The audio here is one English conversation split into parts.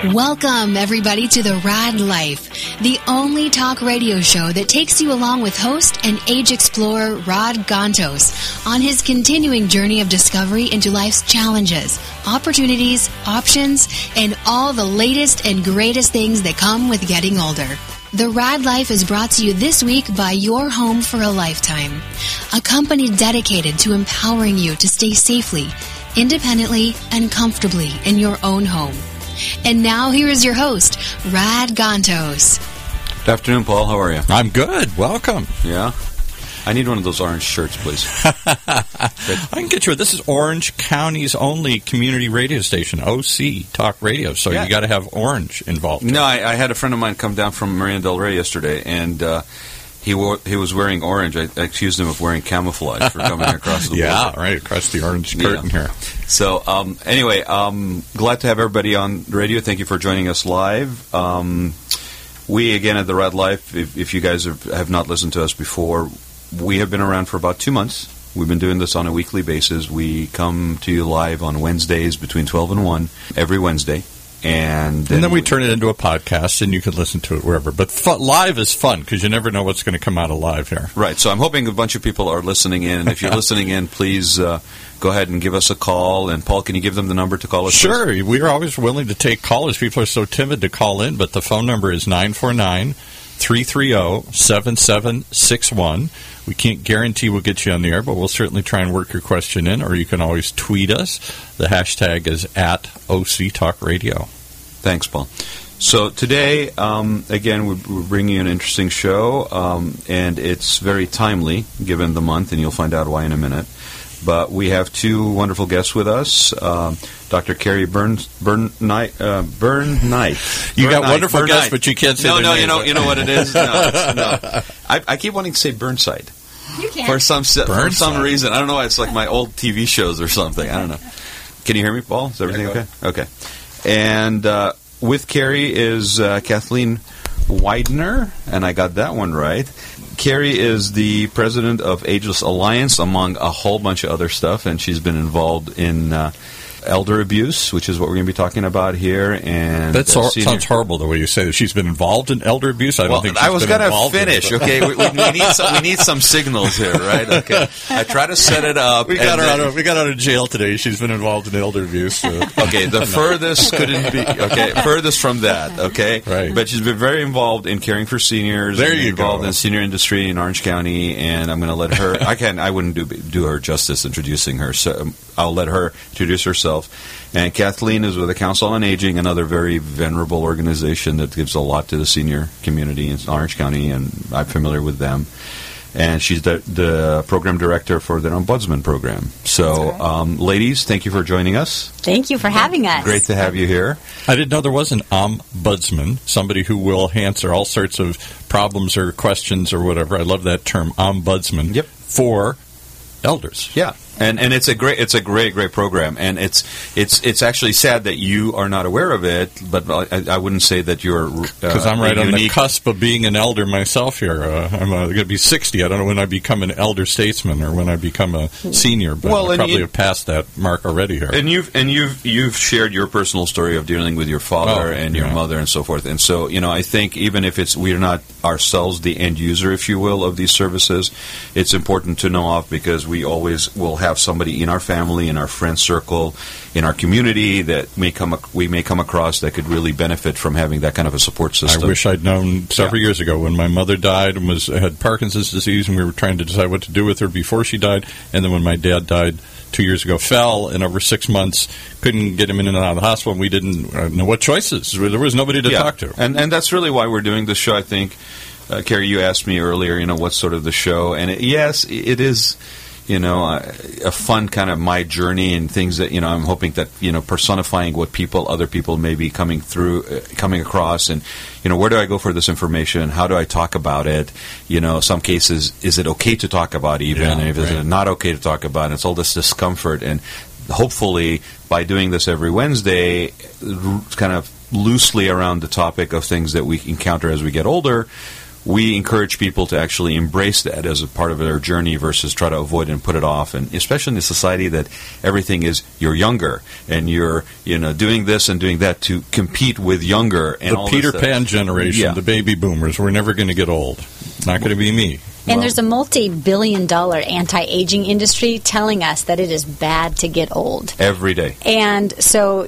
Welcome, everybody, to The Rad Life, the only talk radio show that takes you along with host and age explorer Rod Gantos on his continuing journey of discovery into life's challenges, opportunities, options, and all the latest and greatest things that come with getting older. The Rad Life is brought to you this week by Your Home for a Lifetime, a company dedicated to empowering you to stay safely, independently, and comfortably in your own home. And now here is your host, Rad Gantos. Good afternoon, Paul. How are you? I'm good. Welcome. Yeah? I need one of those orange shirts, please. I can get you. This is Orange County's only community radio station, OC Talk Radio. So you got to have orange involved. No, I had a friend of mine come down from Marina Del Rey yesterday, and he was wearing orange. I accused him of wearing camouflage for coming across the border. Right across the orange curtain here. So anyway, glad to have everybody on the radio. Thank you for joining us live. We, again, at The Rad Life, if you guys have not listened to us before, we have been around for about 2 months. We've been doing this on a weekly basis. We come to you live on Wednesdays between 12 and 1 every Wednesday. And then we turn it into a podcast, and you can listen to it wherever. But live is fun, because you never know what's going to come out of live here. Right. So I'm hoping a bunch of people are listening in. And if you're listening in, please go ahead and give us a call. And, Paul, can you give them the number to call us? Sure. Please? We are always willing to take callers. People are so timid to call in, but the phone number is 949-330-7761. We can't guarantee we'll get you on the air, but we'll certainly try and work your question in, or you can always tweet us. The hashtag is @OCTalkRadio. Thanks, Paul. So today, again, we're bringing you an interesting show, and it's very timely given the month, and you'll find out why in a minute. But we have two wonderful guests with us. Dr. Carrie Byrne Knight. You got wonderful guests, but you can't say their name. You know what it is? No. I keep wanting to say Burnside. You can. For some reason. I don't know why. It's like my old TV shows or something. I don't know. Can you hear me, Paul? Is everything okay? Okay. And with Carrie is Kathleen Widener, and I got that one right. Carrie is the president of Ageless Alliance, among a whole bunch of other stuff, and she's been involved in elder abuse, which is what we're going to be talking about here. And that sounds horrible the way you say that. She's been involved in elder abuse. I don't think she's was going to finish. Okay, we need some signals here, right? Okay, I try to set it up. We got her out of jail today. She's been involved in elder abuse. So. Okay, the furthest couldn't be. Okay, furthest from that. Okay, right. But she's been very involved in caring for seniors. There you involved go. in senior industry in Orange County, and I'm going to let her. I wouldn't do her justice introducing her, so I'll let her introduce herself. And Kathleen is with the Council on Aging, another very venerable organization that gives a lot to the senior community in Orange County, and I'm familiar with them. And she's the program director for their Ombudsman program. So, ladies, thank you for joining us. Thank you for having us. Great to have you here. I didn't know there was an ombudsman, somebody who will answer all sorts of problems or questions or whatever. I love that term, ombudsman. Yep. For elders. Yeah. And it's a great program, and it's actually sad that you are not aware of it. But I wouldn't say that you're because I'm right on the cusp of being an elder myself here. I'm going to be 60. I don't know when I become an elder statesman or when I become a senior, but I probably have passed that mark already here. And you've shared your personal story of dealing with your father and your mother and so forth. And so I think even if we're not ourselves the end user, if you will, of these services, it's important to know of because we always will have somebody in our family, in our friend circle, in our community that we may come across that could really benefit from having that kind of a support system. I wish I'd known several years ago when my mother died and had Parkinson's disease, and we were trying to decide what to do with her before she died, and then when my dad died 2 years ago, fell, and over 6 months couldn't get him in and out of the hospital, and we didn't know what choices. There was nobody to talk to. And that's really why we're doing this show, I think. Carrie, you asked me earlier, what's sort of the show, and it is a fun kind of my journey and things that, I'm hoping that, personifying what other people may be coming across and, where do I go for this information? How do I talk about it? Some cases, is it okay to talk about even? And if it's not okay to talk about it, it's all this discomfort. And hopefully by doing this every Wednesday, kind of loosely around the topic of things that we encounter as we get older, we encourage people to actually embrace that as a part of their journey versus try to avoid and put it off. And especially in a society that everything is you're younger and you're doing this and doing that to compete with younger. And the Peter Pan generation, the baby boomers, we're never going to get old. Not going to be me. And there's a multi-billion-dollar anti-aging industry telling us that it is bad to get old. Every day. And so,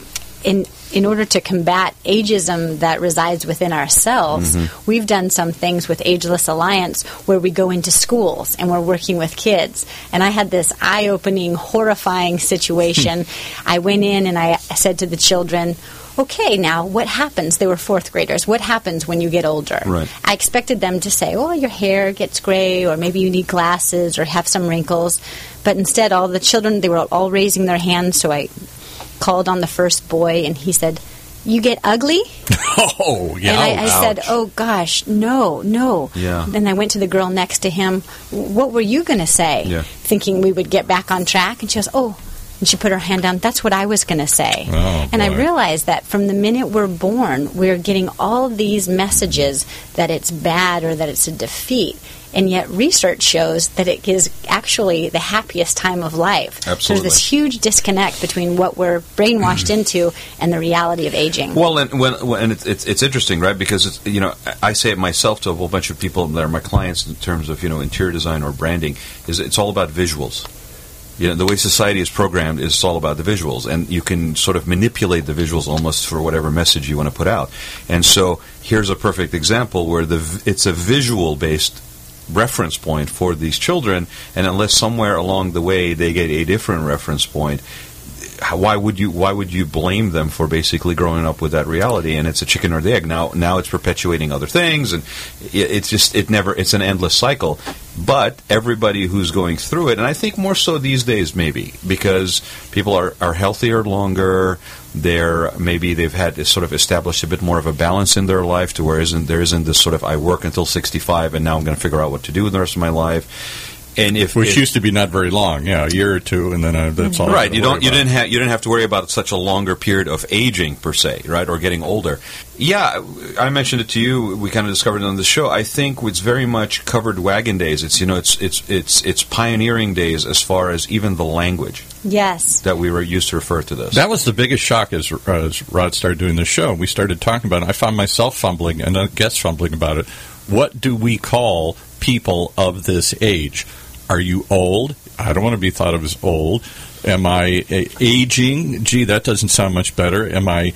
in order to combat ageism that resides within ourselves, we've done some things with Ageless Alliance where we go into schools and we're working with kids. And I had this eye-opening, horrifying situation. I went in and I said to the children, okay, now what happens? They were fourth graders. What happens when you get older? Right. I expected them to say, oh, your hair gets gray, or maybe you need glasses or have some wrinkles. But instead, all the children, they were all raising their hands, so I called on the first boy, and he said, you get ugly? Oh, yeah. And I said, oh, gosh, no. Yeah. Then I went to the girl next to him. What were you going to say? Yeah. Thinking we would get back on track. And she goes, oh. And she put her hand down. That's what I was going to say. Oh, and I realized that from the minute we're born, we're getting all these messages that it's bad or that it's a defeat. And yet research shows that it is actually the happiest time of life. Absolutely. There's this huge disconnect between what we're brainwashed into and the reality of aging. Well, and it's interesting, right? Because I say it myself to a whole bunch of people that are my clients in terms of interior design or branding. Is it's all about visuals. The way society is programmed is all about the visuals, and you can sort of manipulate the visuals almost for whatever message you want to put out. And so here's a perfect example where it's a visual-based reference point for these children, and unless somewhere along the way they get a different reference point, why would you blame them for basically growing up with that reality? And it's a chicken or the egg. Now it's perpetuating other things, and it's an endless cycle. But everybody who's going through it, and I think more so these days maybe, because people are healthier longer, they've had to sort of establish a bit more of a balance in their life to where there isn't this sort of I work until 65 and now I'm going to figure out what to do with the rest of my life. And which used to be not very long, a year or two, and then that's all. Right, you didn't have to worry about such a longer period of aging per se, right, or getting older. Yeah, I mentioned it to you. We kind of discovered it on the show. I think it's very much covered wagon days. It's pioneering days as far as even the language. Yes, that we were used to refer to this. That was the biggest shock as Rod started doing this show. We started talking about it. I found myself fumbling and a guest fumbling about it. What do we call people of this age? Are you old? I don't want to be thought of as old. Am I aging? Gee, that doesn't sound much better. Am I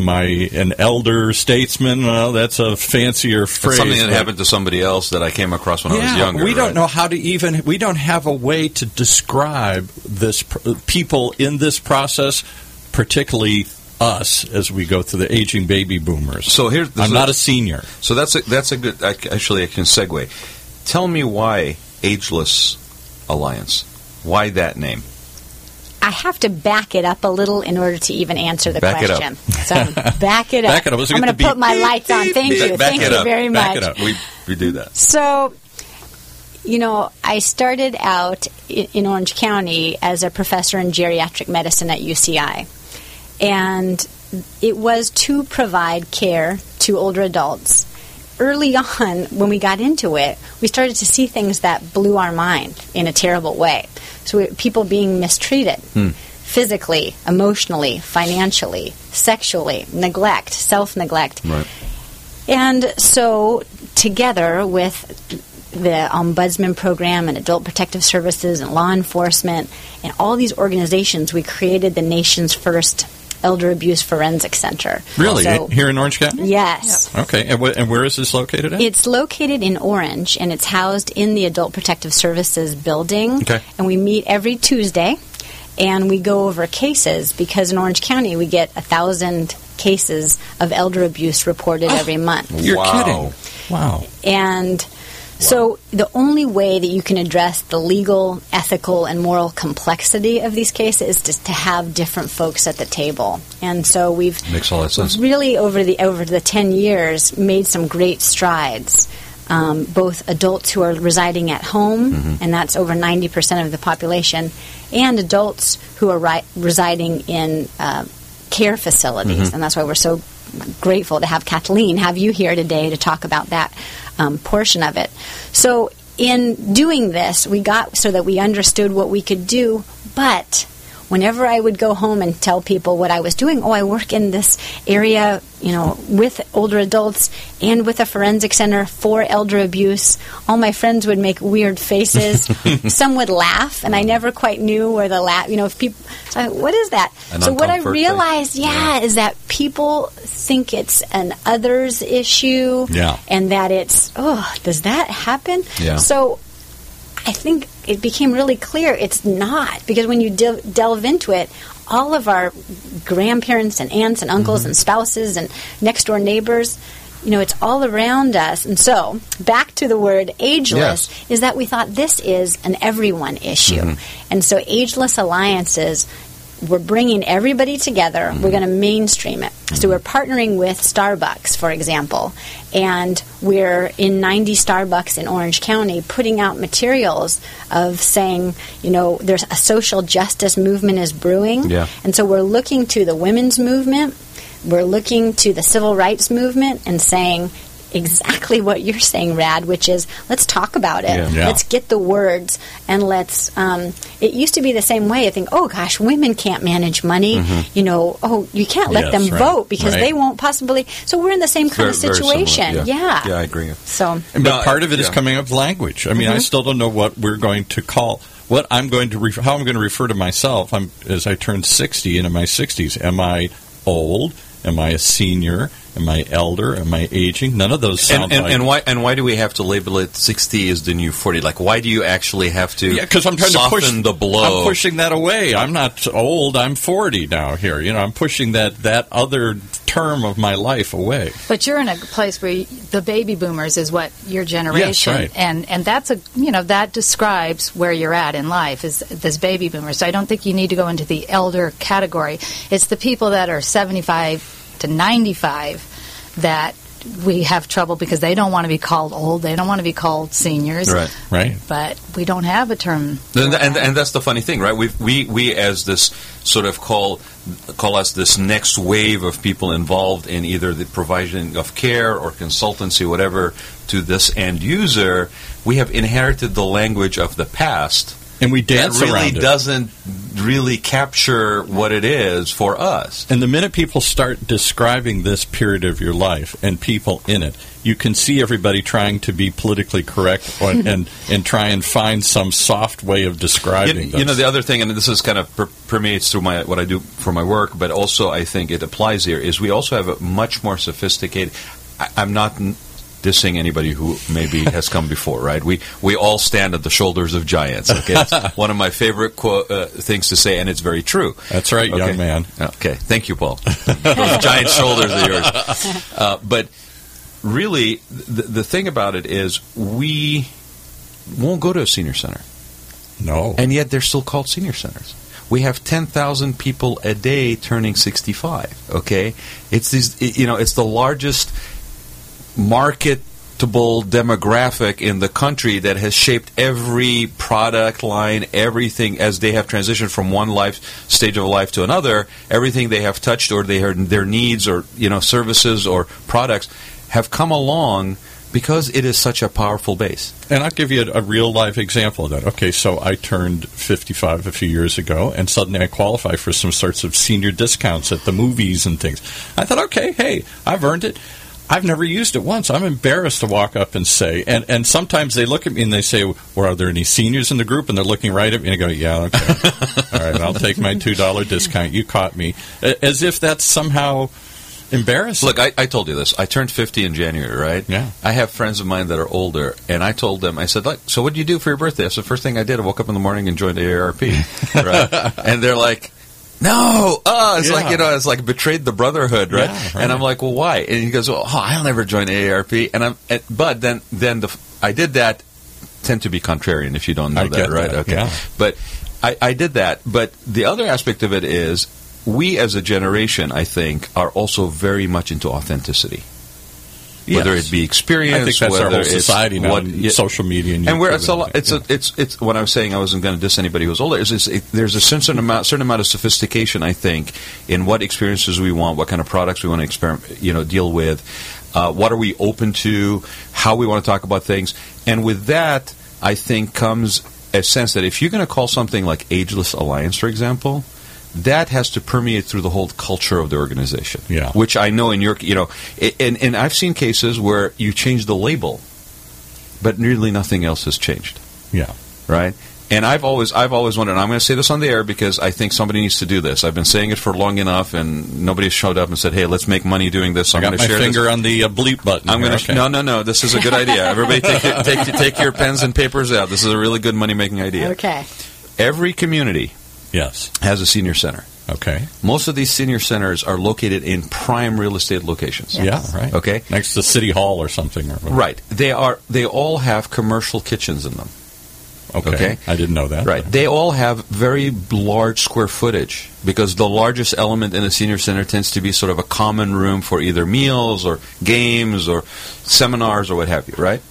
an elder statesman? Well, that's a fancier phrase. It's something that happened to somebody else that I came across when I was younger. We don't know how to we don't have a way to describe this people in this process, particularly us as we go through the aging baby boomers. So I'm not a senior. So that's a good. Actually, I can segue. Tell me why Ageless Alliance. Why that name? I have to back it up a little in order to even answer the question. So back it up. Back it up. I'm going to put my lights on. Thank you. Thank you very much. Back it up. We do that. So, I started out in Orange County as a professor in geriatric medicine at UCI. And it was to provide care to older adults. Early on, when we got into it, we started to see things that blew our mind in a terrible way. So people being mistreated physically, emotionally, financially, sexually, neglect, self-neglect. Right. And so together with the Ombudsman Program and Adult Protective Services and law enforcement and all these organizations, we created the nation's first Elder Abuse Forensic Center. Really? Here in Orange County? Yes. Yep. Okay. And where is this located at? It's located in Orange, and it's housed in the Adult Protective Services building. Okay. And we meet every Tuesday, and we go over cases, because in Orange County we get 1,000 cases of elder abuse reported every month. You're kidding. Wow. And so the only way that you can address the legal, ethical, and moral complexity of these cases is just to have different folks at the table. And so makes all that sense. Really over the 10 years made some great strides. Both adults who are residing at home, and that's over 90% of the population, and adults who are residing in care facilities. And that's why we're so grateful to have Kathleen, have you here today to talk about that. portion of it. So in doing this, we got so that we understood what we could do, but whenever I would go home and tell people what I was doing, I work in this area, with older adults and with a forensic center for elder abuse, all my friends would make weird faces. Some would laugh, and I never quite knew where the laugh, if people, what is that? So what I realized, is that people think it's an others issue, and that it's, does that happen? Yeah. So I think it became really clear it's not, because when you delve into it, all of our grandparents and aunts and uncles and spouses and next door neighbors, it's all around us. And so back to the word ageless is that we thought this is an everyone issue. And so Ageless Alliances, we're bringing everybody together. We're going to mainstream it. So we're partnering with Starbucks, for example, and we're in 90 Starbucks in Orange County putting out materials of saying, there's a social justice movement is brewing. Yeah. And so we're looking to the women's movement. We're looking to the civil rights movement and saying exactly what you're saying, Rad, which is let's talk about it. Yeah. Let's get the words, and let's it used to be the same way. I think, women can't manage money. You can't let them vote because they won't possibly. So we're in the same kind of situation. Very yeah, I agree. So, but part of it is coming up with language. I mean, I still don't know what we're going to call. What I'm going to how I'm going to refer to myself. As I turn 60 into my 60s. Am I old? Am I a senior? Am I elder? Am I aging? None of those sound like... And why do we have to label it 60 is the new 40? Like, why do you actually have to because I'm trying soften to push the blow? I'm pushing that away. I'm not old. I'm 40 now here. I'm pushing that other term of my life away. But you're in a place where the baby boomers is what your generation... Yes, right. And that's that describes where you're at in life, is this baby boomer. So I don't think you need to go into the elder category. It's the people that are 75 to 95 that we have trouble because they don't want to be called old. They don't want to be called seniors. Right. But we don't have a term. And that's the funny thing, right? We as this sort of call us this next wave of people involved in either the provision of care or consultancy, whatever, to this end user. We have inherited the language of the past. And we dance that really around it. Doesn't really capture what it is for us. And the minute people start describing this period of your life and people in it, you can see everybody trying to be politically correct and try and find some soft way of describing this. The other thing, and this is kind of permeates through what I do for my work, but also I think it applies here, is we also have a much more sophisticated... I'm not... dissing anybody who maybe has come before, right? We all stand at the shoulders of giants. Okay, it's one of my favorite things to say, and it's very true. That's right, young man. Okay, thank you, Paul. Those giant shoulders of yours. But really, the thing about it is, we won't go to a senior center. No, and yet they're still called senior centers. We have 10,000 people a day turning 65. Okay, it's these. It's the largest marketable demographic in the country that has shaped every product line, everything as they have transitioned from one stage of life to another. Everything they have touched, or their needs, or services or products, have come along because it is such a powerful base. And I'll give you a real life example of that. Okay, so I turned 55 a few years ago, and suddenly I qualify for some sorts of senior discounts at the movies and things. I thought, okay, hey, I've earned it. I've never used it once. I'm embarrassed to walk up and say, and sometimes they look at me and they say, well, are there any seniors in the group? And they're looking right at me and I go, yeah, okay. All right, I'll take my $2 discount. You caught me. As if that's somehow embarrassing. Look, I told you this. I turned 50 in January, right? Yeah. I have friends of mine that are older, and I told them, I said, so what did you do for your birthday? That's the first thing I did. I woke up in the morning and joined AARP. Right? And they're like, no, it's like betrayed the brotherhood, right? Yeah, right? And I'm like, well, why? And he goes, well, I'll never join AARP. But then I did that. Tend to be contrarian if you don't know that, right? That, okay, yeah. But I did that. But the other aspect of it is, we as a generation, I think, are also very much into authenticity. whether it be experience. I think that's whether our whole society now. Social media and where YouTube it's what I was saying. I wasn't going to diss anybody who's older. There's a certain amount of sophistication, I think, in what experiences we want, what kind of products we want to deal with, what are we open to, how we want to talk about things, and with that, I think comes a sense that if you're going to call something like Ageless Alliance, for example, that has to permeate through the whole culture of the organization. Yeah. Which I know in your, and I've seen cases where you change the label, but really nothing else has changed. Yeah. Right? And I've always wondered, and I'm going to say this on the air because I think somebody needs to do this. I've been saying it for long enough, and nobody showed up and said, hey, let's make money doing this. So I got my finger on the bleep button. I'm going to No. This is a good idea. Everybody take your pens and papers out. This is a really good money-making idea. Okay. Every community has a senior center. Okay. Most of these senior centers are located in prime real estate locations. Yes. Yeah, right. Okay. Next to City Hall or something. Right. They all have commercial kitchens in them. Okay. I didn't know that. Right. They all have very large square footage because the largest element in a senior center tends to be sort of a common room for either meals or games or seminars or what have you, right?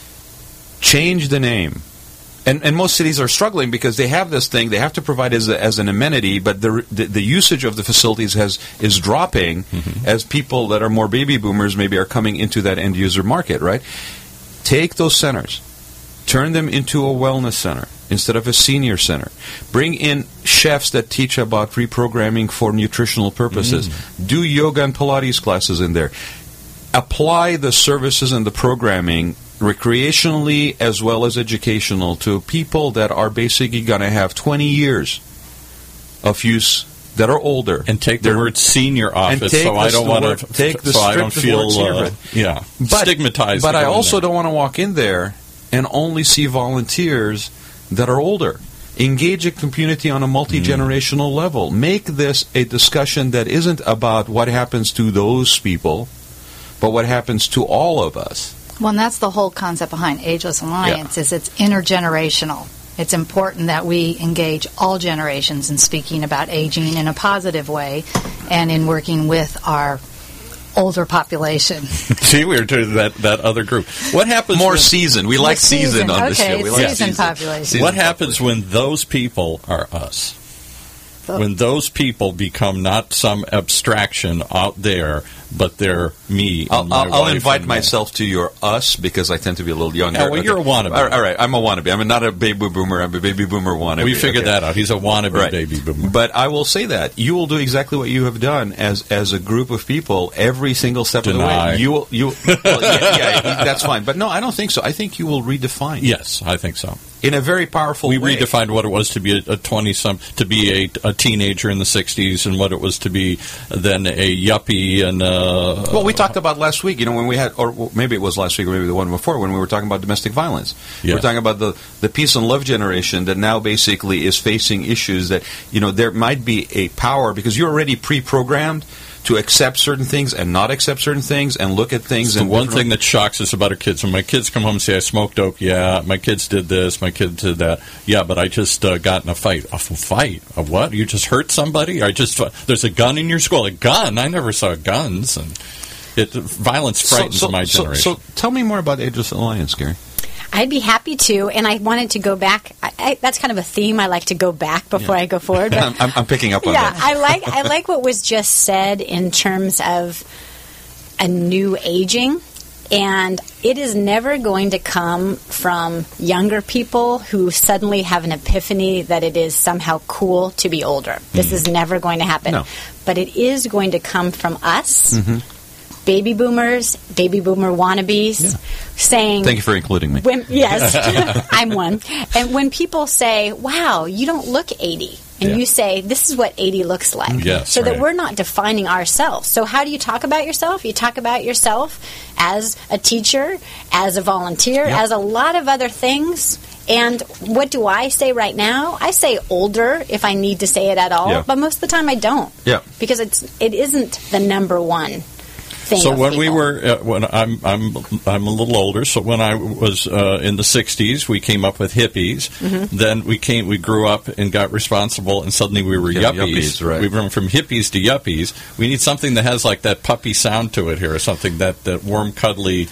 Change the name. And most cities are struggling because they have this thing they have to provide as an amenity, but the usage of the facilities is dropping as people that are more baby boomers maybe are coming into that end user market, right? Take those centers, turn them into a wellness center instead of a senior center. Bring in chefs that teach about reprogramming for nutritional purposes. Do yoga and Pilates classes in there. Apply the services and the programming recreationally as well as educational to people that are basically going to have 20 years of use that are older. And take the word senior off it, so I don't want to I don't feel stigmatized. But I also don't want to walk in there and only see volunteers that are older. Engage a community on a multi-generational level. Make this a discussion that isn't about what happens to those people, but what happens to all of us. Well, and that's the whole concept behind Ageless Alliance, is it's intergenerational. It's important that we engage all generations in speaking about aging in a positive way and in working with our older population. See, we were to that other group. What happens? More seasoned. We like seasoned on this show. We like seasoned population. What happens when those people are us? When those people become not some abstraction out there, but they're me. I'll invite myself to your us because I tend to be a little younger. Yeah, well, you're a wannabe. All right, I'm a wannabe. I'm not a baby boomer. I'm a baby boomer wannabe. We figured that out. He's a wannabe baby boomer. But I will say that you will do exactly what you have done as a group of people every single step of the way. You that's fine. But no, I don't think so. I think you will redefine. Yes, I think so. In a very powerful way. We redefined what it was to be a 20-some, to be a teenager in the 60s, and what it was to be then a yuppie. And well, we talked about last week, when we had, or maybe it was last week, or maybe the one before, when we were talking about domestic violence. Yeah. We're talking about the peace and love generation that now basically is facing issues that, there might be a power, because you're already pre-programmed to accept certain things and not accept certain things and look at things. The one thing that shocks us about our kids, when my kids come home and say, I smoked dope, yeah, my kids did this, my kids did that, yeah, but I just got in a fight. A fight? A what? You just hurt somebody? There's a gun in your school? A gun? I never saw guns. And violence frightens my generation. So tell me more about Ageless Alliance, Gary. I'd be happy to, and I wanted to go back. That's kind of a theme. I like to go back before I go forward. But I'm picking up on that. I like what was just said in terms of a new aging, and it is never going to come from younger people who suddenly have an epiphany that it is somehow cool to be older. This is never going to happen. No. But it is going to come from us. Baby boomers, baby boomer wannabes, saying... Thank you for including me. Yes, I'm one. And when people say, wow, you don't look 80, and you say, this is what 80 looks like. Yes, that we're not defining ourselves. So how do you talk about yourself? You talk about yourself as a teacher, as a volunteer, as a lot of other things. And what do I say right now? I say older if I need to say it at all, but most of the time I don't. Yeah. Because it isn't the number one. thing. So of when we people. were, when I'm a little older. So when I was in the '60s, we came up with hippies. Mm-hmm. Then we grew up and got responsible, and suddenly we were Yeah, yuppies. yuppies, right. We went from hippies to yuppies. We need something that has like that puppy sound to it here, or something that warm, cuddly.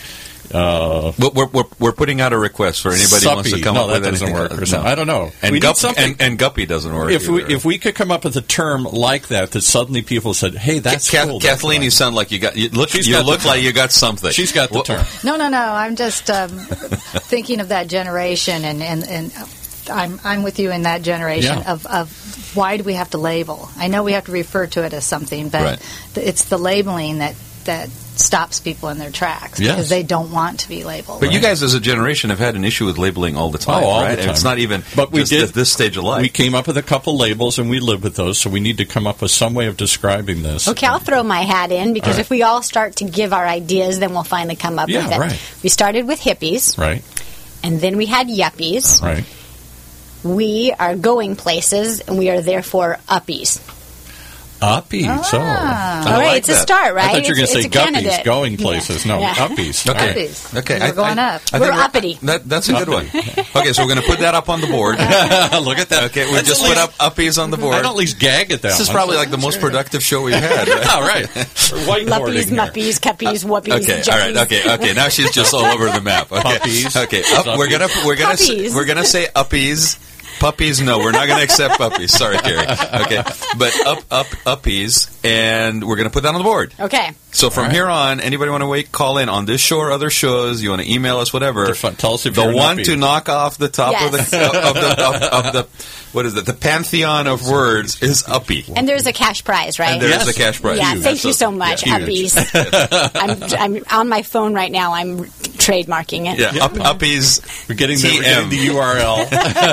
We're putting out a request for anybody who wants to Suppy. come No, up that with anything anything. work or something. I don't know. And, We need something. and guppy doesn't work. If we could come up with a term like that suddenly people said, "Hey, that's cool." Kathleen, you sound like you look like you got something. She's got the term. No. I'm just thinking of that generation, and I'm with you in that generation Yeah. of why do we have to label? I know we have to refer to it as something, but Right. it's the labeling that stops people in their tracks Yes. because they don't want to be labeled. But you guys, as a generation, have had an issue with labeling all the time, all right? the time. It's not even But we just did at this stage of life. We came up with a couple labels, and we live with those. So we need to come up with some way of describing this. Okay, I'll throw my hat in because All right. if we all start to give our ideas, then we'll finally come up Yeah, with it. right. We started with hippies, Right. and then we had yuppies. Right. We are going places, and we are therefore uppies. Uppies. Ah. All right, like it's a that. start, right? I thought you were going It's to say a candidate. guppies, going places. No, Yeah. uppies. Okay. Uppies. Okay, We're going up. I think We're uppity. That's a good one. Okay, so we're going to put that up on the board. Look at that. Okay, we That's just at put least- up uppies on the board. I'd at least gag at that. This is one. probably like the most productive show we've had. Right? Yeah, right. We're Luppies, whiteboarding here. muppies, cuppies, whoopies, Okay, all right, juppies. okay. Now she's just all over the map. Okay, Puppies. okay. We're gonna Puppies. we're gonna say uppies. Puppies, no, we're not going to accept puppies. Sorry, Carrie. Okay, but uppies, and we're going to put that on the board. Okay. So from here on, anybody want to call in on this show or other shows? You want to email us, whatever. They're fun. Tell us if the you're an one uppie. to knock off the top Yes. of the what is it? The pantheon of words is uppie. And there's a cash prize, right? And there is Yes. a cash prize. Yeah, Huge. thank you so much, Yeah, uppies. huge. I'm on my phone right now. I'm trademarking it. Yeah, uppies. We're getting TM. the URL.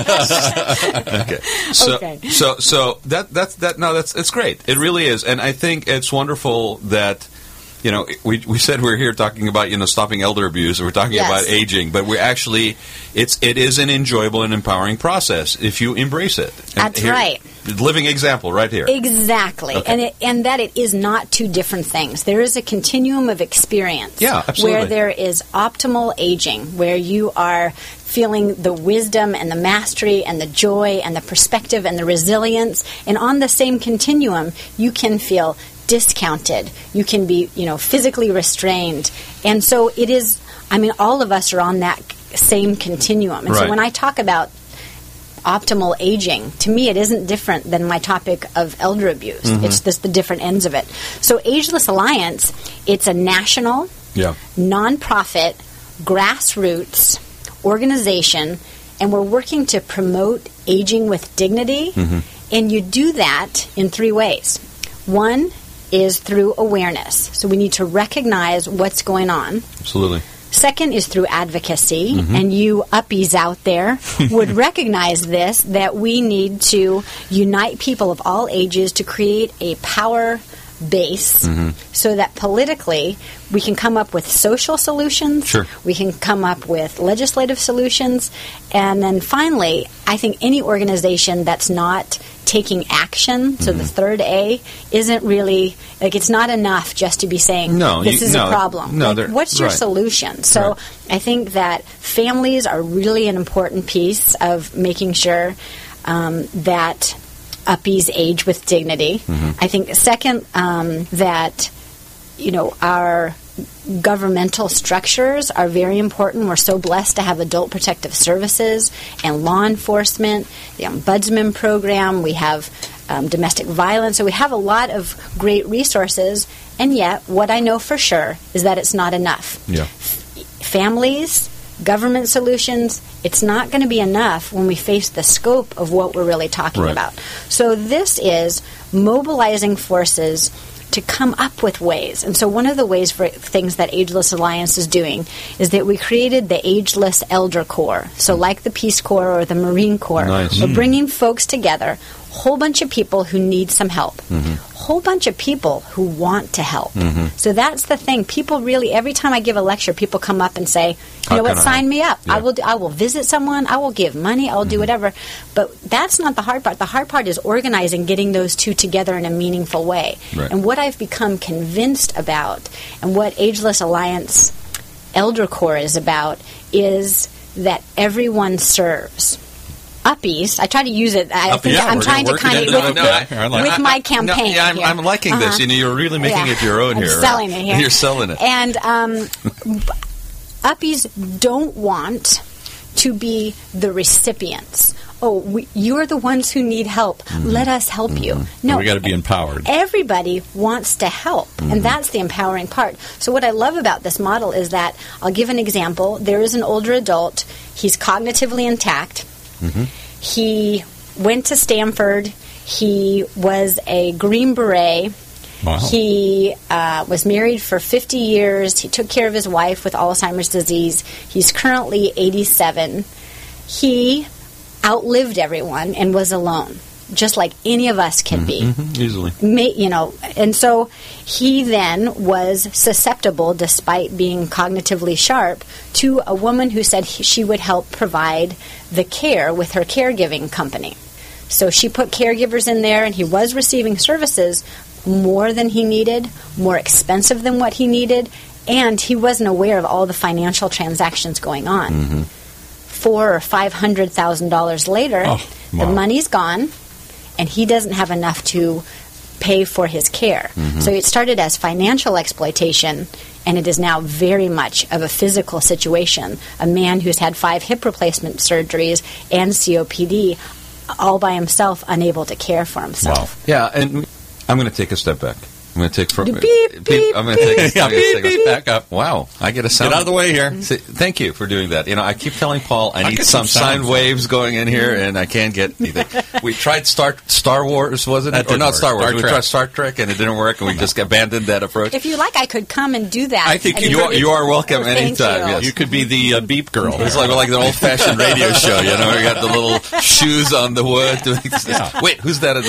Okay. So, Okay. so that's it's great. It really is, and I think it's wonderful that. You know, we said we're here talking about stopping elder abuse. We're talking Yes. about aging, but we're actually it is an enjoyable and empowering process if you embrace it. And That's right. Living example right here. Exactly, Okay. and that it is not two different things. There is a continuum of experience. Yeah, absolutely. Where there is optimal aging, where you are feeling the wisdom and the mastery and the joy and the perspective and the resilience, and on the same continuum, you can feel discounted. You can be, physically restrained, and so it is. I mean, all of us are on that same continuum, and Right. so when I talk about optimal aging, to me it isn't different than my topic of elder abuse. It's just the different ends of it. So Ageless Alliance, it's a national, Yeah. nonprofit, grassroots organization, and we're working to promote aging with dignity, and you do that in three ways. One is through awareness. So we need to recognize what's going on. Absolutely. Second is through advocacy, and you uppies out there would recognize this, that we need to unite people of all ages to create a power base so that politically we can come up with social solutions, Sure. we can come up with legislative solutions, and then finally, I think any organization that's not taking action, so the third A, isn't really, it's not enough just to be saying, No, this is no, a problem. no, Like, they're- what's your right. solution? So Right. I think that families are really an important piece of making sure that uppies age with dignity. I think second, that our governmental structures are very important. We're so blessed to have adult protective services and law enforcement, the ombudsman program. We have domestic violence. So we have a lot of great resources. And yet, what I know for sure is that it's not enough. Yeah. Families, government solutions, it's not going to be enough when we face the scope of what we're really talking Right. about. So this is mobilizing forces to come up with ways. And so one of the ways for things that Ageless Alliance is doing is that we created the Ageless Elder Corps. So like the Peace Corps or the Marine Corps, Nice. we're bringing folks together. Whole bunch of people who need some help. Whole bunch of people who want to help. So that's the thing. People really, every time I give a lecture, people come up and say, you know what, sign me up. Yeah. I will visit someone. I will give money. I will do whatever. But that's not the hard part. The hard part is organizing, getting those two together in a meaningful way. Right. And what I've become convinced about, and what Ageless Alliance Elder Corps is about, is that everyone serves. Up East, I try to use it. I think I'm trying to kind of with my campaign. I'm liking this. You know, you're really making it your own I'm here. Selling it here. You're selling it. And Uppies don't want to be the recipients. Oh, you're the ones who need help. Let us help you. No, we got to be empowered. Everybody wants to help, and that's the empowering part. So what I love about this model is that, I'll give an example. There is an older adult. He's cognitively intact. He went to Stanford. He was a Green Beret. Wow. He was married for 50 years. He took care of his wife with Alzheimer's disease. He's currently 87. He outlived everyone and was alone, just like any of us can be. Easily. And so he then was susceptible, despite being cognitively sharp, to a woman who said she would help provide the care with her caregiving company. So she put caregivers in there, and he was receiving services more than he needed, more expensive than what he needed, and he wasn't aware of all the financial transactions going on. $400,000 or $500,000 later, the money's gone, and he doesn't have enough to pay for his care. So it started as financial exploitation, and it is now very much of a physical situation. A man who's had 5 hip replacement surgeries and COPD, all by himself, unable to care for himself. Wow. Yeah, and I'm going to take a step back. I'm going to take beep, I'm going to take beep, back up. Wow, I get a sound. Get out of the way here. Thank you for doing that. You know, I keep telling Paul I need some sine waves going in here, and I can't get anything. We tried Star Wars, wasn't it? Or not Star Wars. We tried Star Trek, and it didn't work, and we just abandoned that approach. If you like, I could come and do that. I think you are welcome anytime. Yes. You could be the beep girl. It's like the old-fashioned radio show, you know, you got the little shoes on the wood. Wait, who's that at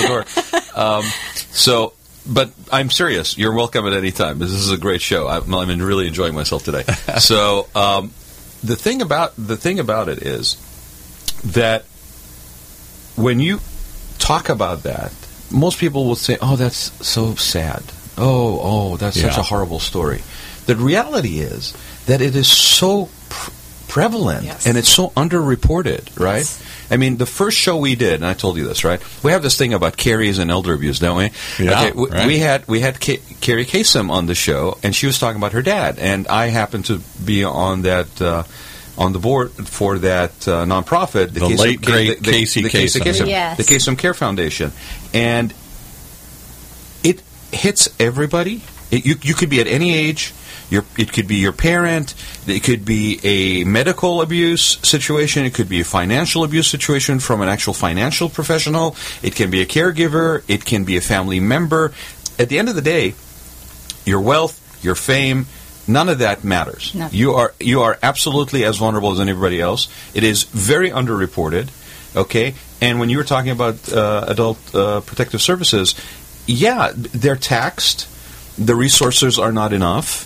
the door? But I'm serious. You're welcome at any time. This is a great show. I'm really enjoying myself today. So the thing about it is that when you talk about that, most people will say, "Oh, that's so sad. Oh, that's such a horrible story." The reality is that it is so prevalent and it's so underreported, right? Yes. I mean, the first show we did, and I told you this, right? We have this thing about carries and elder abuse, don't we? Yeah, right. We had Carrie Kasem on the show, and she was talking about her dad, and I happened to be on that on the board for that nonprofit, the late great Casey Kasem, yes. The Kasem Care Foundation, and it hits everybody. You could be at any age. It could be your parent. It could be a medical abuse situation. It could be a financial abuse situation from an actual financial professional. It can be a caregiver. It can be a family member. At the end of the day, your wealth, your fame, none of that matters. No. You are absolutely as vulnerable as anybody else. It is very underreported. Okay, and when you were talking about adult protective services, they're taxed. The resources are not enough.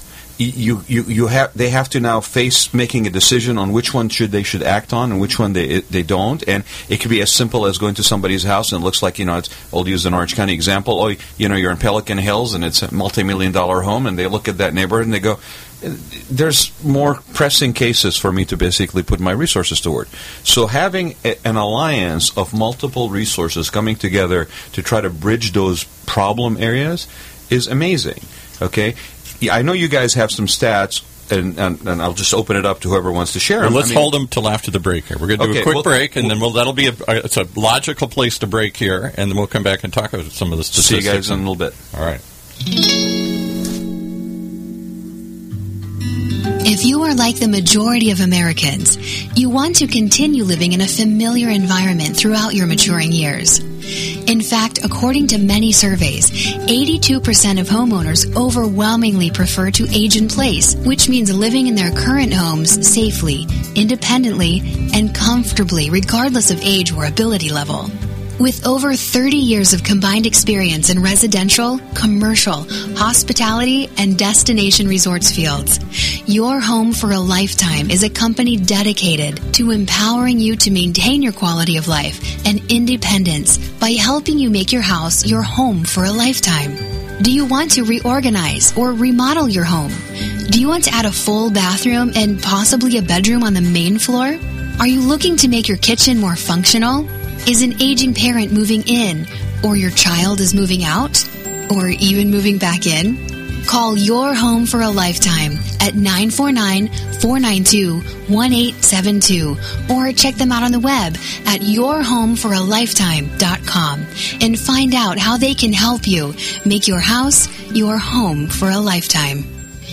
They have to now face making a decision on which one they should act on and which one they don't, and it could be as simple as going to somebody's house and it looks like, I'll use an Orange County example. You're in Pelican Hills and it's a multi-million-dollar home, and they look at that neighborhood and they go, there's more pressing cases for me to basically put my resources toward. So having an alliance of multiple resources coming together to try to bridge those problem areas is amazing. Okay, I know you guys have some stats, and I'll just open it up to whoever wants to share them. Let's hold them till after the break here. We're going to do a quick break, and then that'll be it's a logical place to break here, and then we'll come back and talk about some of the statistics. See you guys in a little bit. All right. If you are like the majority of Americans, you want to continue living in a familiar environment throughout your maturing years. In fact, according to many surveys, 82% of homeowners overwhelmingly prefer to age in place, which means living in their current homes safely, independently, and comfortably, regardless of age or ability level. With over 30 years of combined experience in residential, commercial, hospitality, and destination resorts fields, Your Home for a Lifetime is a company dedicated to empowering you to maintain your quality of life and independence by helping you make your house your home for a lifetime. Do you want to reorganize or remodel your home? Do you want to add a full bathroom and possibly a bedroom on the main floor? Are you looking to make your kitchen more functional? Is an aging parent moving in, or your child is moving out, or even moving back in? Call Your Home for a Lifetime at 949-492-1872 or check them out on the web at yourhomeforalifetime.com and find out how they can help you make your house your home for a lifetime.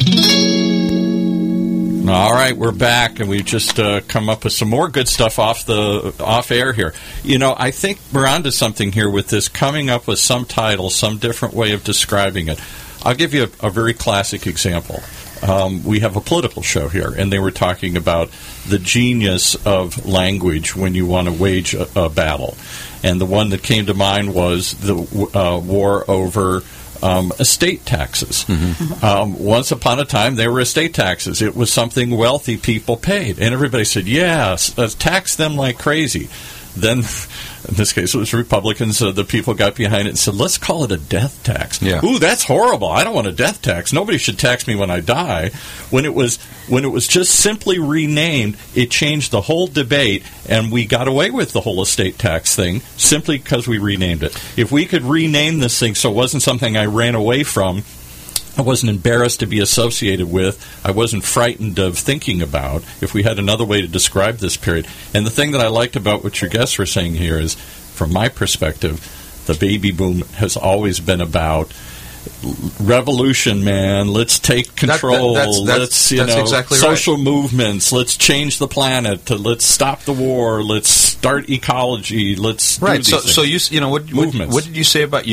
All right, we're back, and we've just come up with some more good stuff off air here. You know, I think we're onto something here with this, coming up with some title, some different way of describing it. I'll give you a very classic example. We have a political show here, and they were talking about the genius of language when you want to wage a battle. And the one that came to mind was the war over estate taxes. Mm-hmm. Once upon a time, they were estate taxes. It was something wealthy people paid. And everybody said, yes, tax them like crazy. Then, in this case, it was Republicans. The people got behind it and said, let's call it a death tax. Yeah. Ooh, that's horrible. I don't want a death tax. Nobody should tax me when I die. When it was just simply renamed, it changed the whole debate, and we got away with the whole estate tax thing simply because we renamed it. If we could rename this thing so it wasn't something I ran away from, I wasn't embarrassed to be associated with, I wasn't frightened of thinking about, if we had another way to describe this period. And the thing that I liked about what your guests were saying here is, from my perspective, the baby boom has always been about revolution, man. Let's take control. Let's exactly social right. movements. Let's change the planet. Let's stop the war. Let's start ecology. Let's do these things. So what did you say about you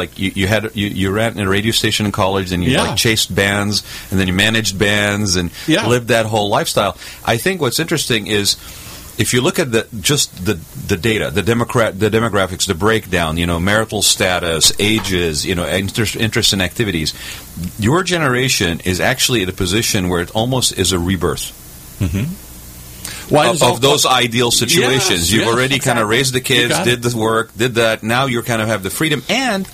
ran a radio station in college, and you chased bands, and then you managed bands and lived that whole lifestyle. I think what's interesting is, if you look at the data, the demographics, the breakdown, marital status, ages, interests and activities, your generation is actually at a position where it almost is a rebirth. Mm-hmm. Of those ideal situations. You've already kind of raised the kids, did the work, did that. Now you kind of have the freedom, and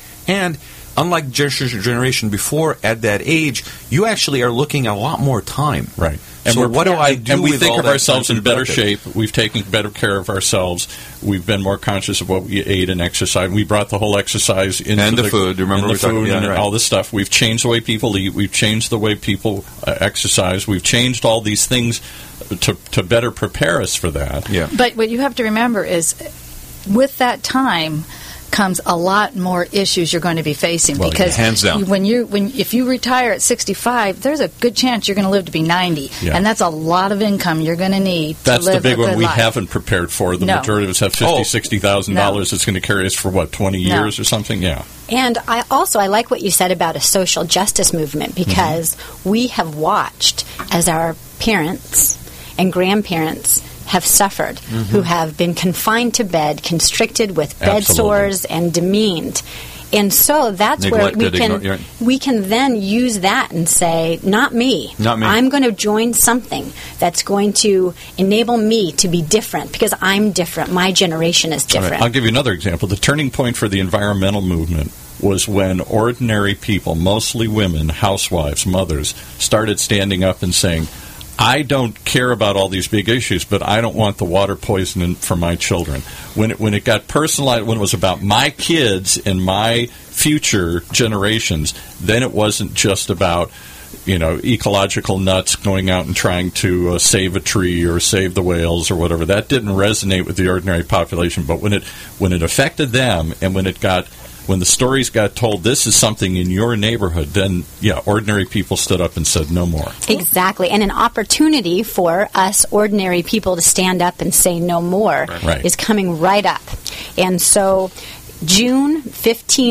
unlike generation before, at that age, you actually are looking at a lot more time. Right. And so what do I do? And we with think all of that ourselves in better shape. We've taken better care of ourselves. We've been more conscious of what we ate and exercise. We brought the whole exercise into the food. Remember, the food and all this stuff. We've changed the way people eat. We've changed the way people exercise. We've changed all these things to better prepare us for that. Yeah. But what you have to remember is, with that time comes a lot more issues you're going to be facing, because hands down, if you retire at 65, there's a good chance you're going to live to be 90, and that's a lot of income you're going to need. That's to live the big one we life. haven't prepared for. The majority of us have $50,000-$60,000 that's going to carry us for 20 years or something. Yeah. And I like what you said about a social justice movement, because we have watched as our parents and grandparents have suffered, who have been confined to bed, constricted with bed sores, and demeaned. And so that's where we can then use that and say, not me. I'm going to join something that's going to enable me to be different, because I'm different. My generation is different. Right. I'll give you another example. The turning point for the environmental movement was when ordinary people, mostly women, housewives, mothers, started standing up and saying, I don't care about all these big issues, but I don't want the water poisoning for my children. When it got personalized, when it was about my kids and my future generations, then it wasn't just about ecological nuts going out and trying to save a tree or save the whales or whatever. That didn't resonate with the ordinary population. But when it affected them, and when the stories got told, this is something in your neighborhood, then, ordinary people stood up and said no more. Exactly. And an opportunity for us ordinary people to stand up and say no more is coming right up. And so June 15th,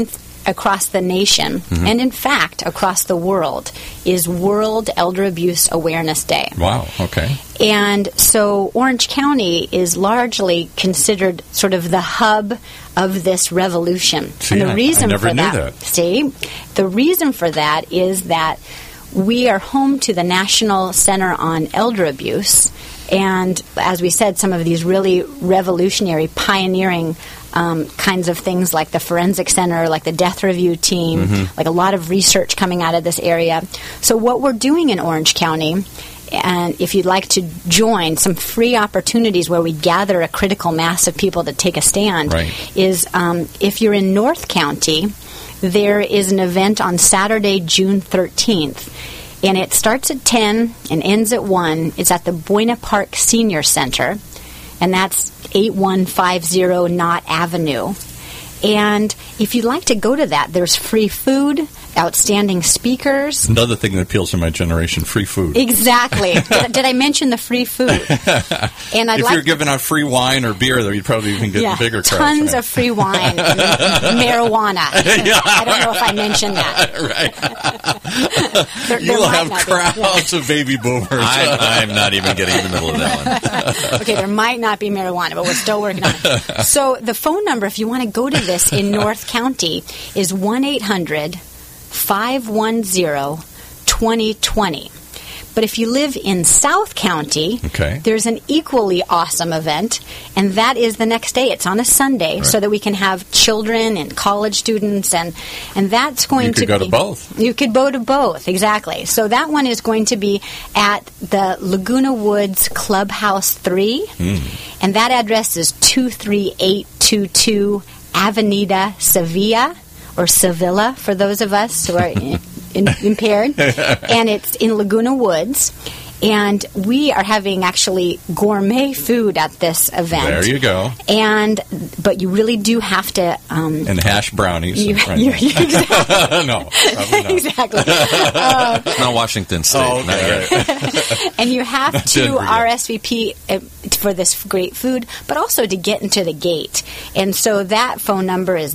across the nation, and in fact across the world, is World Elder Abuse Awareness Day. Wow, okay. And so Orange County is largely considered sort of the hub of this revolution. See, and the reason I never for knew that, see, the reason for that is that we are home to the National Center on Elder Abuse. And as we said, some of these really revolutionary, pioneering kinds of things like the Forensic Center, like the Death Review Team, like a lot of research coming out of this area. So what we're doing in Orange County, and if you'd like to join, some free opportunities where we gather a critical mass of people to take a stand, is if you're in North County, there is an event on Saturday, June 13th. And it starts at 10 and ends at 1. It's at the Buena Park Senior Center, and that's 8150 Knott Avenue. And if you'd like to go to that, there's free food, outstanding speakers. Another thing that appeals to my generation, free food. Exactly. Did I mention the free food? And if you're giving out free wine or beer, though, you'd probably even get the bigger crowd. Tons of free wine and marijuana. I don't know if I mentioned that. Right. You'll have crowds of baby boomers. I'm not even getting in the middle of that one. Okay, there might not be marijuana, but we're still working on it. So the phone number, if you want to go to this in North County, is 1-800-510-2020. But if you live in South County, there's an equally awesome event, and that is the next day. It's on a Sunday, so that we can have children and college students, and that's going to be... You could go to both. You could go to both, exactly. So that one is going to be at the Laguna Woods Clubhouse 3, and that address is 23822 Avenida Sevilla, or Sevilla for those of us who are impaired, and it's in Laguna Woods. And we are having actually gourmet food at this event. There you go. But you really do have to... and hash brownies. Exactly. No, probably not. Exactly. It's not Washington State. Not yet. And you have to RSVP for this great food, but also to get into the gate. And so that phone number is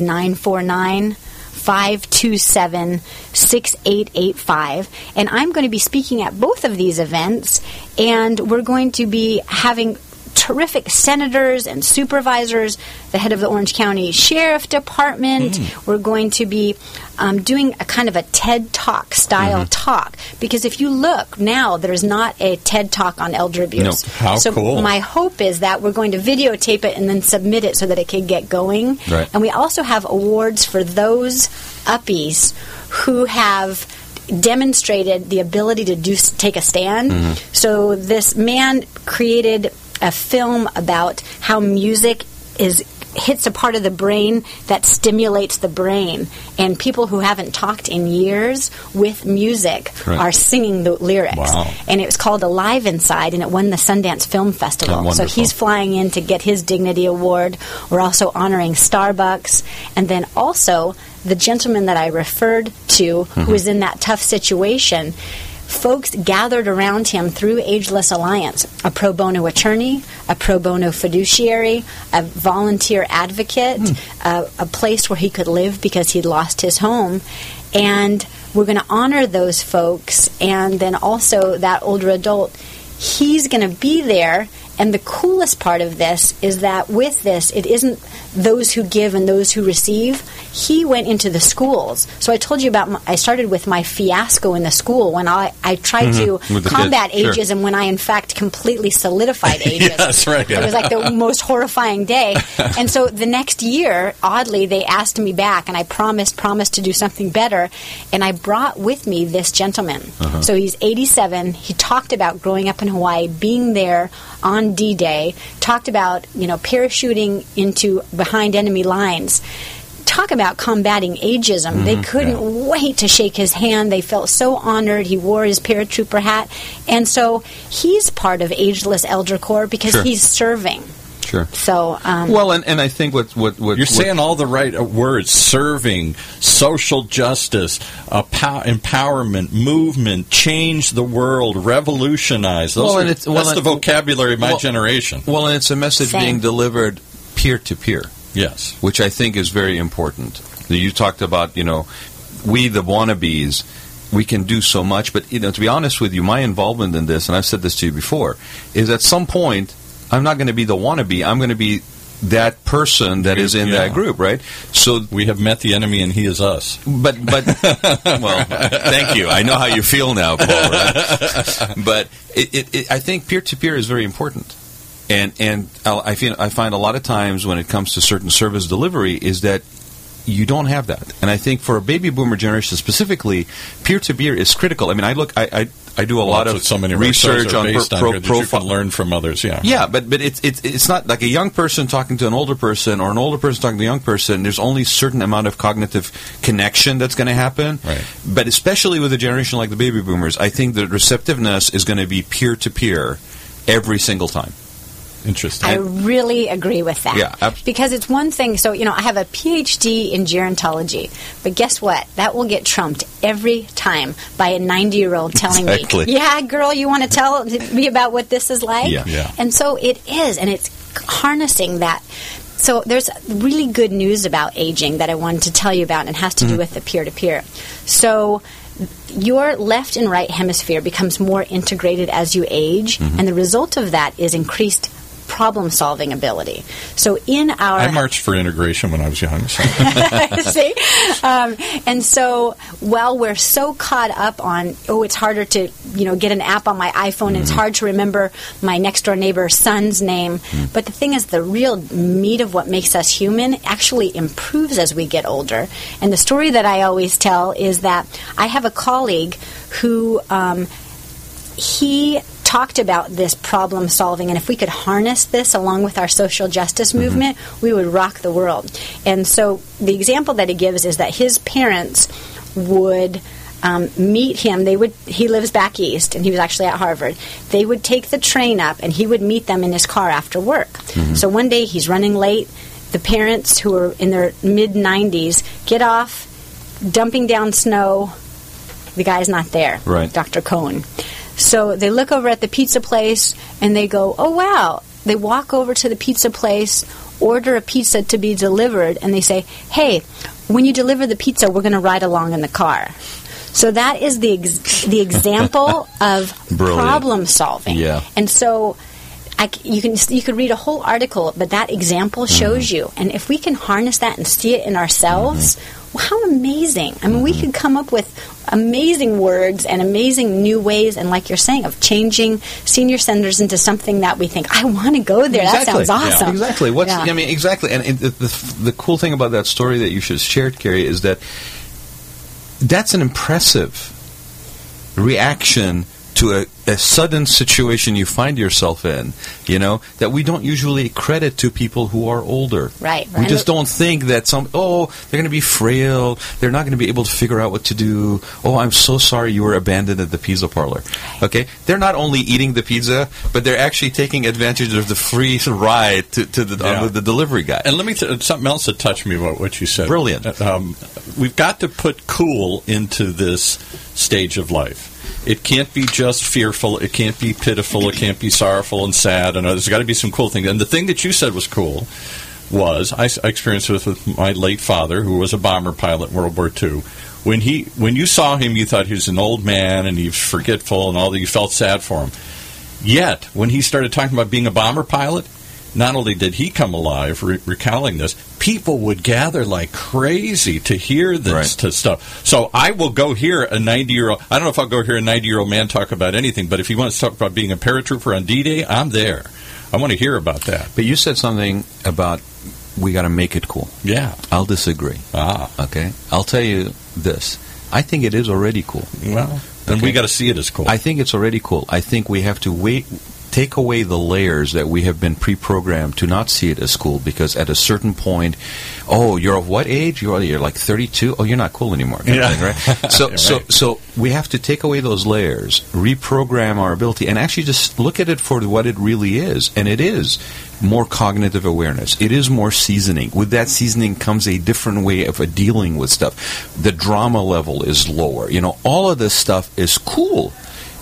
949-527-6885. And I'm going to be speaking at both of these events, and we're going to be having terrific senators and supervisors, the head of the Orange County Sheriff Department. We're going to be doing a kind of a TED Talk style talk, because if you look now, there's not a TED Talk on elder abuse. No. How cool. My hope is that we're going to videotape it and then submit it so that it can get going. Right. And we also have awards for those uppies who have demonstrated the ability to take a stand. So this man created a film about how music hits a part of the brain that stimulates the brain, and people who haven't talked in years with music are singing the lyrics. Wow. And it was called Alive Inside, and it won the Sundance Film Festival. So he's flying in to get his Dignity Award. We're also honoring Starbucks, and then also the gentleman that I referred to who was in that tough situation. Folks gathered around him through Ageless Alliance, a pro bono attorney, a pro bono fiduciary, a volunteer advocate, a place where he could live because he'd lost his home. And we're going to honor those folks, and then also that older adult, he's going to be there. And the coolest part of this is that with this, it isn't those who give and those who receive. He went into the schools. So I told you about, I started with my fiasco in the school when I tried to combat ageism when I, in fact, completely solidified ageism. That's right. It was like the most horrifying day. And so the next year, oddly, they asked me back, and I promised to do something better. And I brought with me this gentleman. So he's 87. He talked about growing up in Hawaii, being there on D-Day, talked about, parachuting into behind enemy lines. Talk about combating ageism. They couldn't wait to shake his hand. They felt so honored. He wore his paratrooper hat. And so he's part of Ageless Elder Corps because he's serving. Sure. So, well, and I think what you're saying all the right words: serving, social justice, empowerment, movement, change the world, revolutionize. That's the vocabulary of my generation. Well, and it's a message being delivered peer to peer. Yes. which I think is very important. You talked about, we the wannabes, we can do so much, but, to be honest with you, my involvement in this, and I've said this to you before, is at some point, I'm not going to be the wannabe, I'm going to be that person that is in that group, right? So we have met the enemy and he is us. But well, thank you. I know how you feel now, Paul. Right? But I think peer-to-peer is very important. And I find a lot of times when it comes to certain service delivery is that you don't have that. And I think for a baby boomer generation specifically, peer-to-peer is critical. I mean, I do a lot of so many research on profile. You can learn from others, yeah. Yeah, but it's not like a young person talking to an older person or an older person talking to a young person. There's only a certain amount of cognitive connection that's going to happen. Right. But especially with a generation like the baby boomers, I think the receptiveness is going to be peer-to-peer every single time. Interesting. I really agree with that. Yeah, because it's one thing, so, I have a PhD in gerontology, but guess what? That will get trumped every time by a 90-year-old telling me, yeah, girl, you want to tell me about what this is like? Yeah. And so it is, and it's harnessing that. So there's really good news about aging that I wanted to tell you about, and it has to do with the peer-to-peer. So your left and right hemisphere becomes more integrated as you age, and the result of that is increased problem-solving ability. So I marched for integration when I was young. So. See? And so while we're so caught up on, it's harder to, get an app on my iPhone, and it's hard to remember my next-door neighbor's son's name, but the thing is, the real meat of what makes us human actually improves as we get older. And the story that I always tell is that I have a colleague who, he talked about this problem solving, and if we could harness this along with our social justice movement, we would rock the world. And so the example that he gives is that his parents would meet him. He lives back east, and he was actually at Harvard. They would take the train up, and he would meet them in his car after work. So one day he's running late. The parents, who are in their mid-90s, get off, dumping down snow. The guy's not there, right. Dr. Cohen. So they look over at the pizza place, and they go, oh, wow. They walk over to the pizza place, order a pizza to be delivered, and they say, hey, when you deliver the pizza, we're going to ride along in the car. So that is the example of problem solving. Yeah. And so you could read a whole article, but that example shows you. And if we can harness that and see it in ourselves, well, how amazing. I mean, we could come up with amazing words and amazing new ways, and like you're saying, of changing senior centers into something that we think, I want to go there. Exactly. That sounds awesome. Yeah. Exactly. Exactly. And the cool thing about that story that you just shared, Carrie, is that that's an impressive reaction to a sudden situation you find yourself in, that we don't usually credit to people who are older. Right. We just don't think that they're going to be frail, they're not going to be able to figure out what to do. Oh, I'm so sorry you were abandoned at the pizza parlor. Okay? They're not only eating the pizza, but they're actually taking advantage of the free ride to the delivery guy. And let me something else that touched me about what you said. Brilliant. We've got to put cool into this stage of life. It can't be just fearful. It can't be pitiful. It can't be sorrowful and sad. And there's got to be some cool things. And the thing that you said was cool was I experienced this with my late father, who was a bomber pilot in World War II. When you saw him, you thought he was an old man and he was forgetful and all that. You felt sad for him. Yet, when he started talking about being a bomber pilot, not only did he come alive, recounting this, people would gather like crazy to hear this stuff. So I will go hear a 90-year-old, I don't know if I'll go hear a 90-year-old man talk about anything, but if he wants to talk about being a paratrooper on D-Day, I'm there. I want to hear about that. But you said something about we got to make it cool. Yeah. I'll disagree. Okay? I'll tell you this. I think it is already cool. Well, then we got to see it as cool. I think it's already cool. I think we have to take away the layers that we have been pre-programmed to not see it as cool, because at a certain point, you're of what age? You're like 32? Oh, you're not cool anymore. Right? So we have to take away those layers, reprogram our ability, and actually just look at it for what it really is. And it is more cognitive awareness. It is more seasoning. With that seasoning comes a different way of dealing with stuff. The drama level is lower. All of this stuff is cool.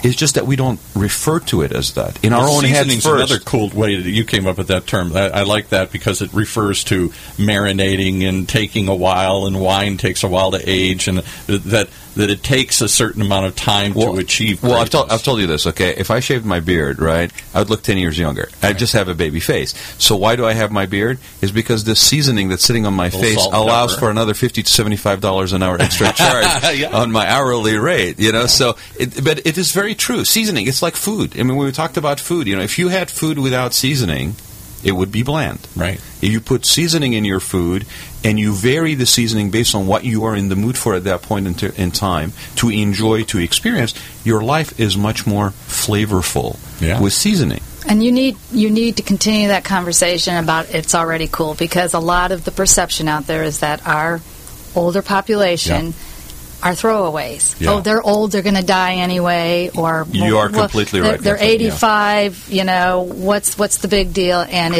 It's just that we don't refer to it as that in our own heads seasoning's first. another cool way that you came up with that term. I like that because it refers to marinating and taking a while, and wine takes a while to age, and that it takes a certain amount of time to achieve. Well, I've told you this, okay? If I shaved my beard, right, I would look 10 years younger. I'd just have a baby face. So why do I have my beard? Is because the seasoning that's sitting on my face allows for another $50 to $75 an hour extra charge on my hourly rate, you know? So, but it is very true. Seasoning, it's like food. I mean, when we talked about food, you know, if you had food without seasoning, it would be bland. Right. If you put seasoning in your food and you vary the seasoning based on what you are in the mood for at that point in time to enjoy, to experience, your life is much more flavorful with seasoning. And you need to continue that conversation about it's already cool, because a lot of the perception out there is that our older population are throwaways. Yeah. Oh, they're old, they're going to die anyway, or you are completely right. They're 85. You know, what's the big deal? And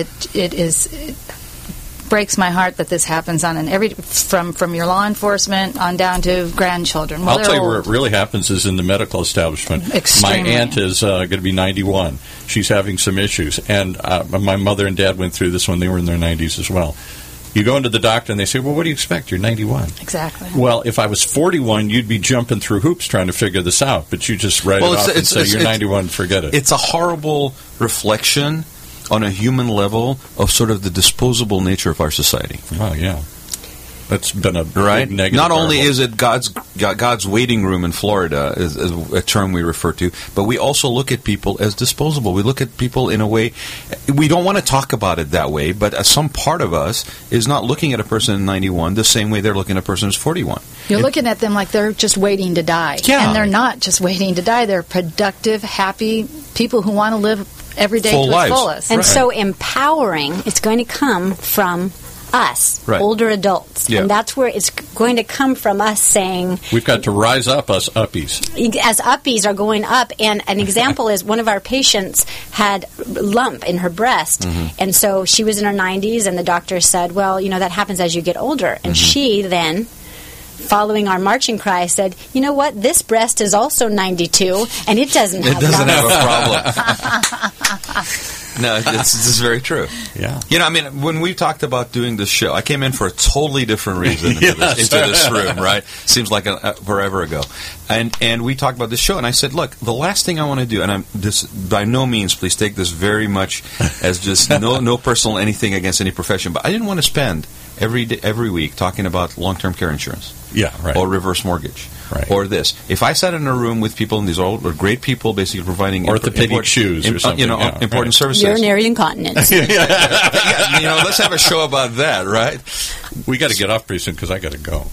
it breaks my heart that this happens on from your law enforcement on down to grandchildren. Well, I'll tell you where it really happens is in the medical establishment. Extremely. My aunt is going to be 91. She's having some issues, and my mother and dad went through this when they were in their 90s as well. You go into the doctor and they say, well, what do you expect? You're 91. Exactly. Well, if I was 41, you'd be jumping through hoops trying to figure this out. But you just write it off and say, you're 91, forget it. It's a horrible reflection on a human level of sort of the disposable nature of our society. Oh, yeah. That's been a right. big negative. Not only variable. is it God's waiting room in Florida, is a term we refer to, but we also look at people as disposable. We look at people in a way we don't want to talk about it that way, but some part of us is not looking at a person in 91 the same way they're looking at a person who's 41. You're looking at them like they're just waiting to die, and they're not just waiting to die. They're productive, happy people who want to live every day to the fullest. And so empowering is going to come from us, older adults. Yeah. And that's where it's going to come from us saying... We've got to rise up, us uppies. As uppies are going up. And an example is one of our patients had a lump in her breast. And so she was in her 90s, and the doctor said, well, you know, that happens as you get older. And she then... following our marching cry, said, you know what, this breast is also 92, and it doesn't have a problem. No, this is very true. Yeah. You know, I mean, when we talked about doing this show, I came in for a totally different reason into this room, right? Seems like forever ago. And we talked about this show, and I said, look, the last thing I want to do, and this by no means, please take this very much as just no personal anything against any profession, but I didn't want to spend every week talking about long-term care insurance. Yeah, right. Or reverse mortgage. Right. Or this. If I sat in a room with people, and these are great people basically providing orthopedic shoes or something, important services. Urinary incontinence. Let's have a show about that, right? We got to get off pretty soon because I got to go.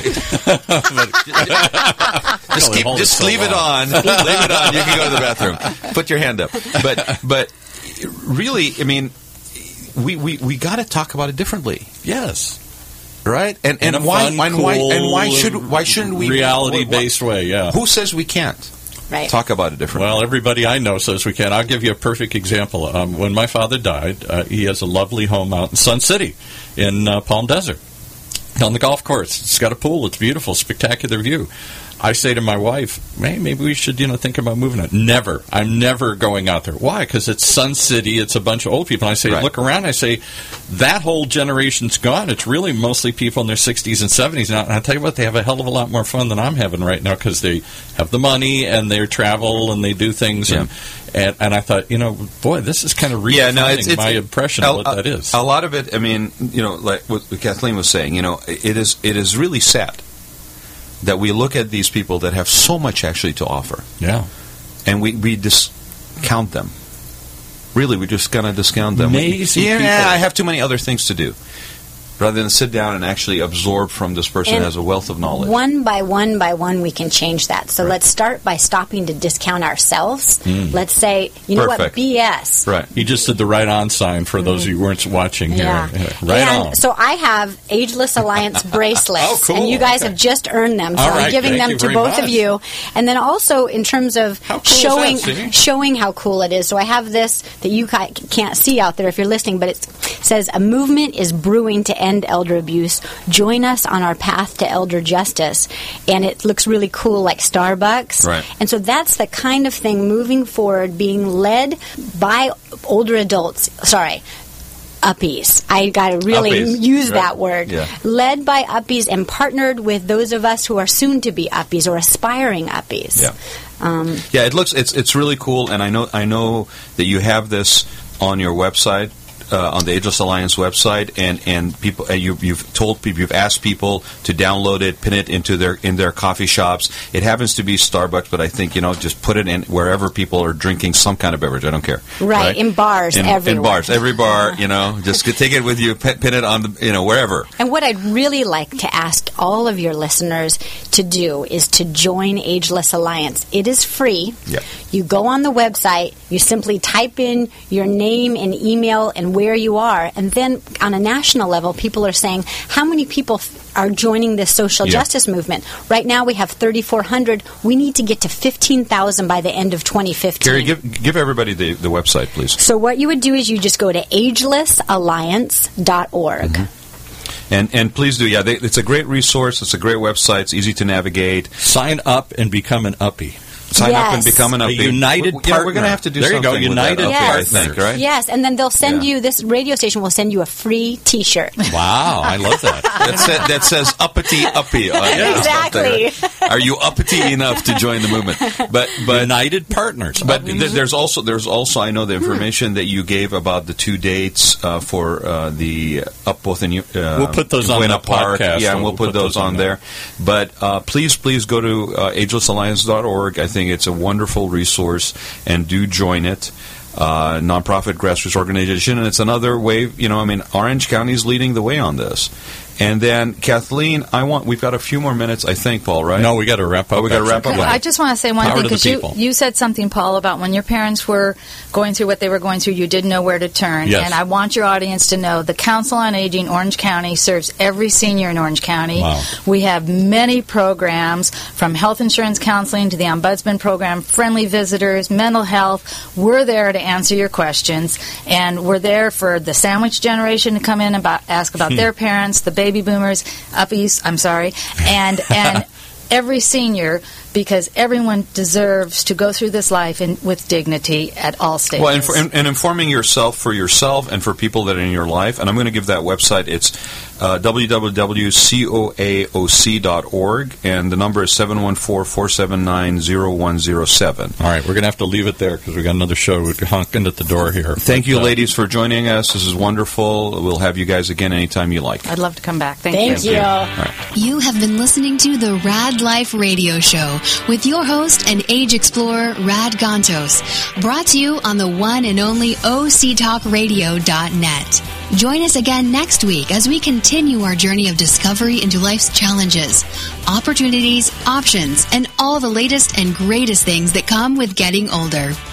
Just leave it on. Leave it on. You can go to the bathroom. Put your hand up. But really, I mean, we got to talk about it differently. Yes. Right? And why shouldn't we reality-based way, yeah. Who says we can't talk about it differently? Well, everybody I know says we can. I'll give you a perfect example. When my father died, he has a lovely home out in Sun City in Palm Desert on the golf course. It's got a pool. It's beautiful, spectacular view. I say to my wife, hey, maybe we should, think about moving it. Never. I'm never going out there. Why? Because it's Sun City. It's a bunch of old people. And I say, look around. I say, that whole generation's gone. It's really mostly people in their 60s and 70s now. And I tell you what, they have a hell of a lot more fun than I'm having right now because they have the money and they travel and they do things. Yeah. And I thought, boy, this is kind of redefining my impression of what that is. A lot of it, I mean, like what Kathleen was saying, it is really sad that we look at these people that have so much actually to offer. Yeah. And we discount them. Really, we just kind of discount them. Amazing people. I have too many other things to do. Rather than sit down and actually absorb from this person who has a wealth of knowledge. One by one, we can change that. So let's start by stopping to discount ourselves. Let's say, you know what, BS. Right. You just did the right on sign for those of you who weren't watching here. Right on. So I have Ageless Alliance bracelets, and you guys have just earned them. So I'm giving them to both of you. And then also in terms of showing how cool it is. So I have this that you can't see out there if you're listening, but it says, a movement is brewing to end end elder abuse. Join us on our path to elder justice. And it looks really cool, like Starbucks. Right. And so that's the kind of thing moving forward, being led by older adults. Uppies. I got to really use that word. Yeah. Led by uppies and partnered with those of us who are soon to be uppies or aspiring uppies. Yeah. It's really cool, and I know that you have this on your website. On the Ageless Alliance website, and people, you've asked people to download it, pin it in their coffee shops. It happens to be Starbucks, but I think just put it in wherever people are drinking some kind of beverage. I don't care. Right. In bars, everywhere. In bars, every bar. Just take it with you, pin it on the wherever. And what I'd really like to ask all of your listeners to do is to join Ageless Alliance. It is free. Yep. You go on the website. You simply type in your name and email and where you are, and then on a national level, people are saying, how many people are joining this social justice movement? Right now, we have 3,400. We need to get to 15,000 by the end of 2015. Carrie, give everybody the website, please. So what you would do is you just go to agelessalliance.org. Mm-hmm. And please do, it's a great resource. It's a great website. It's easy to navigate. Sign up and become an uppie. Sign up and become an uppie. A united partner. We're going to have to do something. There you go, united with that, I think, right? Yes, and then they'll send you, this radio station will send you a free T-shirt. Wow, I love that. That says uppity uppie on it. Exactly. Are you uppity enough to join the movement? But united partners. But there's also I know the information that you gave about the 2 dates for the up both in we'll put those on the Park. podcast. Yeah, and we'll put those on there. But please go to agelessalliance.org. I think it's a wonderful resource, and do join it. Nonprofit grassroots organization, and it's another way. Orange County is leading the way on this. And then, Kathleen, we've got a few more minutes, I think, Paul, right? No, we got to wrap up. We got to wrap up. I just want to say one thing, because you said something, Paul, about when your parents were going through what they were going through, you didn't know where to turn. Yes. And I want your audience to know the Council on Aging Orange County serves every senior in Orange County. Wow. We have many programs, from health insurance counseling to the Ombudsman program, friendly visitors, mental health. We're there to answer your questions, and we're there for the sandwich generation to come in and ask about their parents, the baby boomers, uppies, and every senior, because everyone deserves to go through this life with dignity at all stages. Well, and informing yourself for yourself and for people that are in your life, and I'm going to give that website. It's www.coaoc.org, and the number is 714-479-0107. All right, we're going to have to leave it there because we got another show honking at the door here. Thank you, ladies, for joining us. This is wonderful. We'll have you guys again anytime you like. I'd love to come back. Thank you. All right. You have been listening to the Rad Life Radio Show with your host and age explorer, Rad Gantos, brought to you on the one and only OCTalkRadio.net. Join us again next week as we continue our journey of discovery into life's challenges, opportunities, options, and all the latest and greatest things that come with getting older.